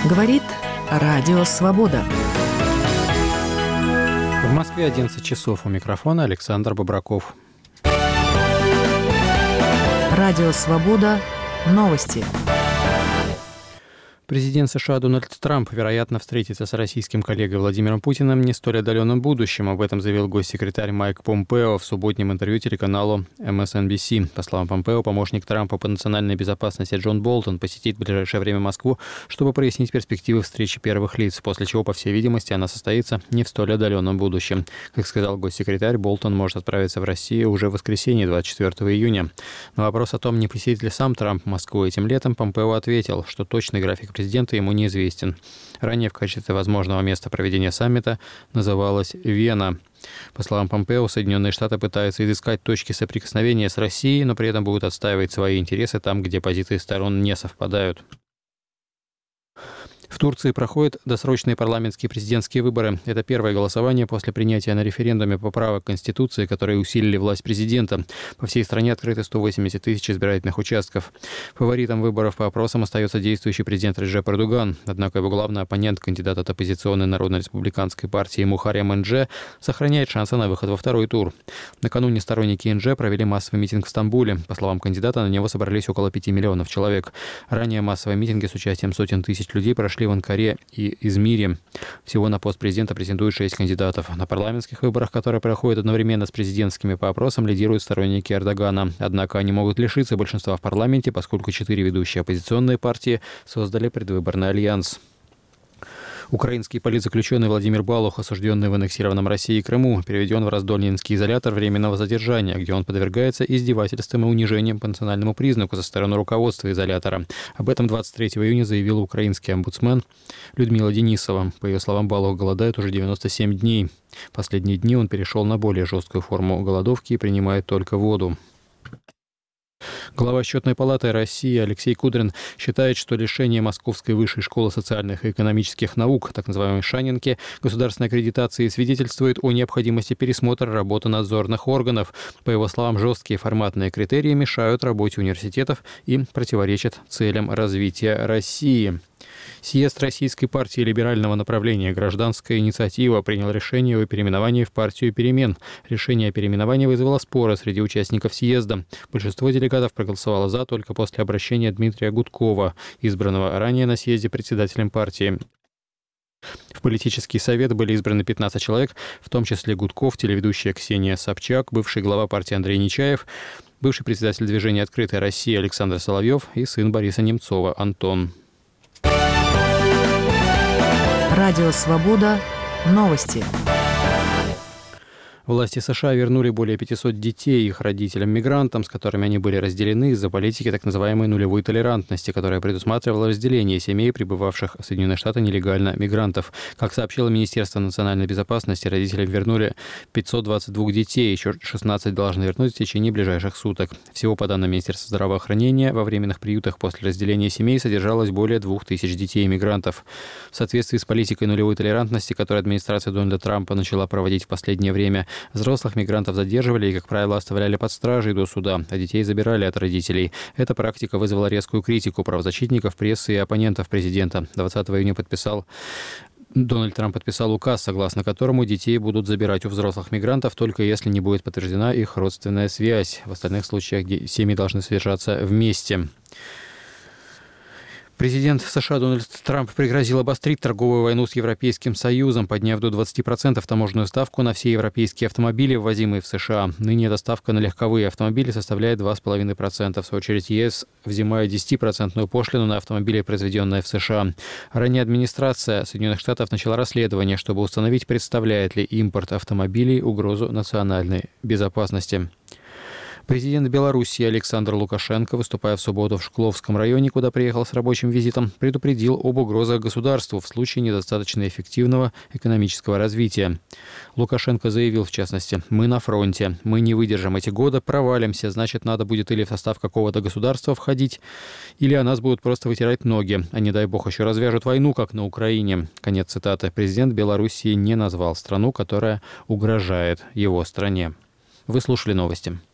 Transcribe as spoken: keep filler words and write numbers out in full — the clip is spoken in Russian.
Говорит Радио Свобода. В Москве одиннадцать часов. У микрофона Александр Бобраков. Радио Свобода. Новости. Президент США Дональд Трамп, вероятно, встретится с российским коллегой Владимиром Путиным в не столь отдаленном будущем. Об этом заявил госсекретарь Майк Помпео в субботнем интервью телеканалу эм эс эн би си. По словам Помпео, помощник Трампа по национальной безопасности Джон Болтон посетит в ближайшее время Москву, чтобы прояснить перспективы встречи первых лиц, после чего, по всей видимости, она состоится не в столь отдаленном будущем. Как сказал госсекретарь, Болтон может отправиться в Россию уже в воскресенье, двадцать четвёртого июня. На вопрос о том, не посетит ли сам Трамп Москву этим летом, Помпео ответил, что точный график президента ему неизвестен. Ранее в качестве возможного места проведения саммита называлась Вена. По словам Помпео, Соединенные Штаты пытаются изыскать точки соприкосновения с Россией, но при этом будут отстаивать свои интересы там, где позиции сторон не совпадают. В Турции проходят досрочные парламентские и президентские выборы. Это первое голосование после принятия на референдуме поправок Конституции, которые усилили власть президента. По всей стране открыты сто восемьдесят тысяч избирательных участков. Фаворитом выборов по опросам остается действующий президент Реджеп Эрдоган. Однако его главный оппонент, кандидат от оппозиционной Народно-республиканской партии Мухаррем Индже, сохраняет шансы на выход во второй тур. Накануне сторонники Индже провели массовый митинг в Стамбуле. По словам кандидата, на него собрались около пяти миллионов человек. Ранее массовые митинги с участием сотен тысяч людей прошли в Анкаре и Измире. Всего на пост президента претендуют шесть кандидатов. На парламентских выборах, которые проходят одновременно с президентскими по опросам, лидируют сторонники Эрдогана. Однако они могут лишиться большинства в парламенте, поскольку четыре ведущие оппозиционные партии создали предвыборный альянс. Украинский политзаключенный Владимир Балух, осужденный в аннексированном Россией Крыму, переведен в Раздольнинский изолятор временного задержания, где он подвергается издевательствам и унижениям по национальному признаку со стороны руководства изолятора. Об этом двадцать третьего июня заявила украинский омбудсмен Людмила Денисова. По ее словам, Балух голодает уже девяносто семь дней. Последние дни он перешел на более жесткую форму голодовки и принимает только воду. Глава Счетной палаты России Алексей Кудрин считает, что лишение Московской высшей школы социальных и экономических наук, так называемой Шанинки, государственной аккредитации свидетельствует о необходимости пересмотра работы надзорных органов. По его словам, жесткие форматные критерии мешают работе университетов и противоречат целям развития России. Съезд Российской партии либерального направления «Гражданская инициатива» принял решение о переименовании в партию «Перемен». Решение о переименовании вызвало споры среди участников съезда. Большинство делегатов проголосовало «за» только после обращения Дмитрия Гудкова, избранного ранее на съезде председателем партии. В политический совет были избраны пятнадцать человек, в том числе Гудков, телеведущая Ксения Собчак, бывший глава партии Андрей Нечаев, бывший председатель движения «Открытая Россия» Александр Соловьев и сын Бориса Немцова Антон. Радио Свобода. Новости. Власти США вернули более пятисот детей их родителям-мигрантам, с которыми они были разделены из-за политики так называемой нулевой толерантности, которая предусматривала разделение семей, прибывавших в Соединенные Штаты нелегально мигрантов. Как сообщило Министерство национальной безопасности, родителям вернули пятьсот двадцать два детей, еще шестнадцать должны вернуть в течение ближайших суток. Всего, по данным Министерства здравоохранения, во временных приютах после разделения семей содержалось более двух тысяч детей-мигрантов. В соответствии с политикой нулевой толерантности, которую администрация Дональда Трампа начала проводить в последнее время, взрослых мигрантов задерживали и, как правило, оставляли под стражей до суда, а детей забирали от родителей. Эта практика вызвала резкую критику правозащитников, прессы и оппонентов президента. двадцатого июня подписал Дональд Трамп подписал указ, согласно которому детей будут забирать у взрослых мигрантов, только если не будет подтверждена их родственная связь. В остальных случаях семьи должны содержаться вместе. Президент США Дональд Трамп пригрозил обострить торговую войну с Европейским Союзом, подняв до двадцати процентов таможенную ставку на все европейские автомобили, ввозимые в США. Ныне эта ставка на легковые автомобили составляет два целых пять десятых процента. В свою очередь, ЕС взимает десятипроцентную пошлину на автомобили, произведенные в США. Ранее администрация Соединенных Штатов начала расследование, чтобы установить, представляет ли импорт автомобилей угрозу национальной безопасности. Президент Белоруссии Александр Лукашенко, выступая в субботу в Шкловском районе, куда приехал с рабочим визитом, предупредил об угрозах государству в случае недостаточно эффективного экономического развития. Лукашенко заявил, в частности: «Мы на фронте, мы не выдержим эти годы, провалимся, значит, надо будет или в состав какого-то государства входить, или о нас будут просто вытирать ноги, а не дай бог еще развяжут войну, как на Украине». Конец цитаты. Президент Белоруссии не назвал страну, которая угрожает его стране. Вы слушали новости.